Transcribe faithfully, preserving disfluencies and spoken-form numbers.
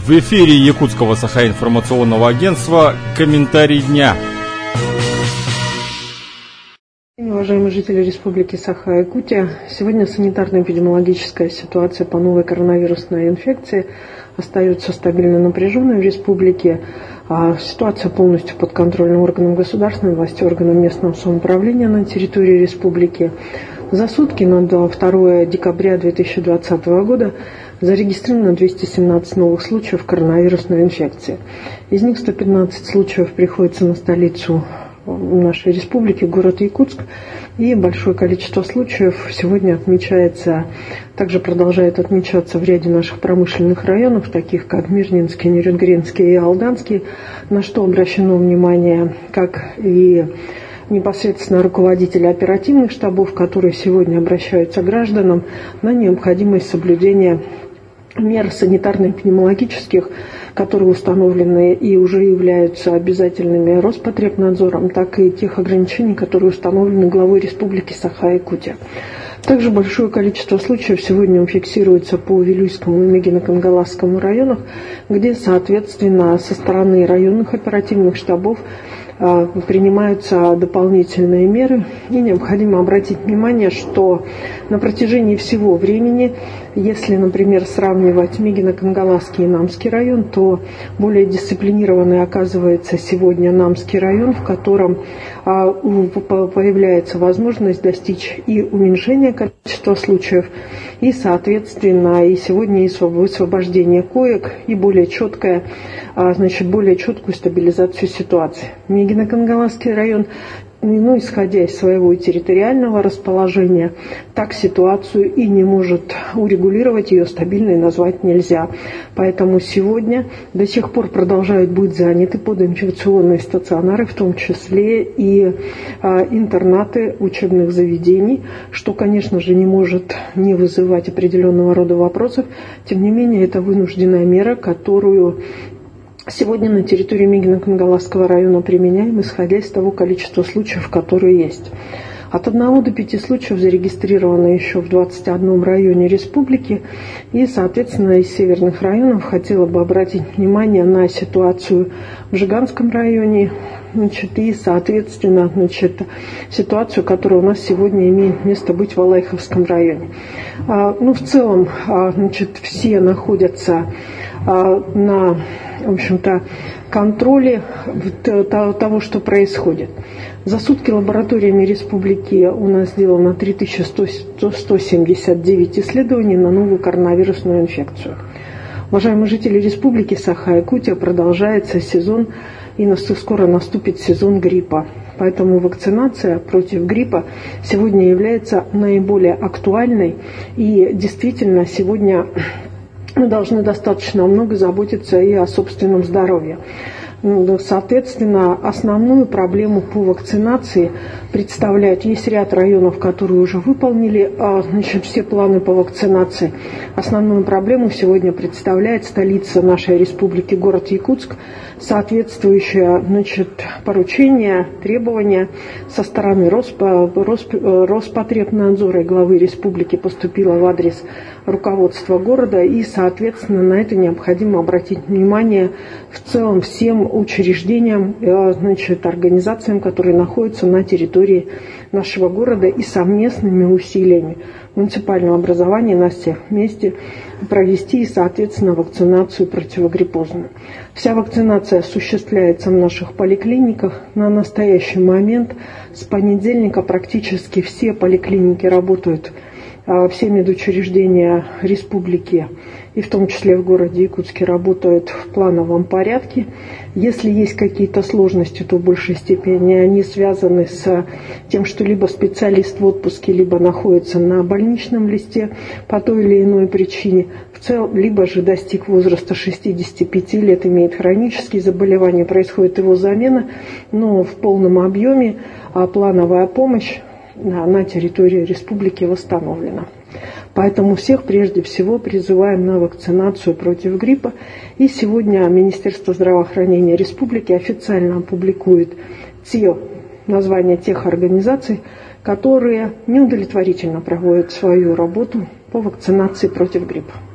В эфире Якутского Саха-информационного агентства «Комментарий дня». Уважаемые жители Республики Саха-Якутия, сегодня санитарно-эпидемиологическая ситуация по новой коронавирусной инфекции остается стабильно напряженной в республике. Ситуация полностью под контролем органов государственной власти, органов местного самоуправления на территории республики. За сутки на второе декабря две тысячи двадцатого года зарегистрировано двести семнадцать новых случаев коронавирусной инфекции. Из них сто пятнадцать случаев приходится на столицу нашей республики, город Якутск, и большое количество случаев сегодня отмечается, также продолжает отмечаться в ряде наших промышленных районов, таких как Мирнинский, Нерюнгринский и Алданский, на что обращено внимание как и непосредственно руководители оперативных штабов, которые сегодня обращаются к гражданам на необходимость соблюдения мер санитарно-эпидемиологических, которые установлены и уже являются обязательными Роспотребнадзором, так и тех ограничений, которые установлены главой Республики Саха-Якутия. Также большое количество случаев сегодня фиксируется по Вилюйскому и Мегино-Кангаласскому районах, где, соответственно, со стороны районных оперативных штабов принимаются дополнительные меры, и необходимо обратить внимание, что на протяжении всего времени, если, например, сравнивать Мегино-Кангаласский и Намский район, то более дисциплинированный оказывается сегодня Намский район, в котором появляется возможность достичь и уменьшения количества случаев, и, соответственно, и сегодня и высвобождение коек, и более четкое, значит, более четкую стабилизацию ситуации. Мегино-Кангаласский район, ну, исходя из своего территориального расположения, так ситуацию и не может урегулировать, ее стабильной назвать нельзя. Поэтому сегодня до сих пор продолжают быть заняты подинфекционные стационары, в том числе и а, интернаты учебных заведений, что, конечно же, не может не вызывать определенного рода вопросов. Тем не менее, это вынужденная мера, которую сегодня на территории Мегино-Кангаласского района применяем, исходя из того количества случаев, которые есть. От одного до пяти случаев зарегистрировано еще в двадцати одном районе республики. И, соответственно, из северных районов хотела бы обратить внимание на ситуацию в Жиганском районе, значит, и, соответственно, значит, ситуацию, которая у нас сегодня имеет место быть в Алайховском районе. А, ну, в целом, а, значит, все находятся а, на, в общем-то, контроле того, что происходит. За сутки лабораториями республики у нас сделано три тысячи сто семьдесят девять исследований на новую коронавирусную инфекцию. Уважаемые жители республики Саха-Якутия, продолжается сезон, и скоро наступит сезон гриппа. Поэтому вакцинация против гриппа сегодня является наиболее актуальной, и действительно сегодня мы должны достаточно много заботиться и о собственном здоровье. Соответственно, основную проблему по вакцинации представляют, есть ряд районов, которые уже выполнили значит, все планы по вакцинации. Основную проблему сегодня представляет столица нашей республики, город Якутск, соответствующее, значит, поручение, требования со стороны Роспо, Росп, Роспотребнадзора и главы республики поступило в адрес руководства города, и, соответственно, на это необходимо обратить внимание в целом всем учреждениям, значит, организациям, которые находятся на территории нашего города, и совместными усилиями муниципального образования на всех вместе провести, соответственно, вакцинацию противогриппозную. Вся вакцинация осуществляется в наших поликлиниках. На настоящий момент с понедельника практически все поликлиники работают, все медучреждения республики, и в том числе в городе Якутске, работают в плановом порядке. Если есть какие-то сложности, то в большей степени они связаны с тем, что либо специалист в отпуске, либо находится на больничном листе по той или иной причине, в целом, либо же достиг возраста шестидесяти пяти лет, имеет хронические заболевания, происходит его замена, но в полном объеме плановая помощь на территории республики восстановлена. Поэтому всех прежде всего призываем на вакцинацию против гриппа. И сегодня Министерство здравоохранения республики официально опубликует те названия тех организаций, которые неудовлетворительно проводят свою работу по вакцинации против гриппа.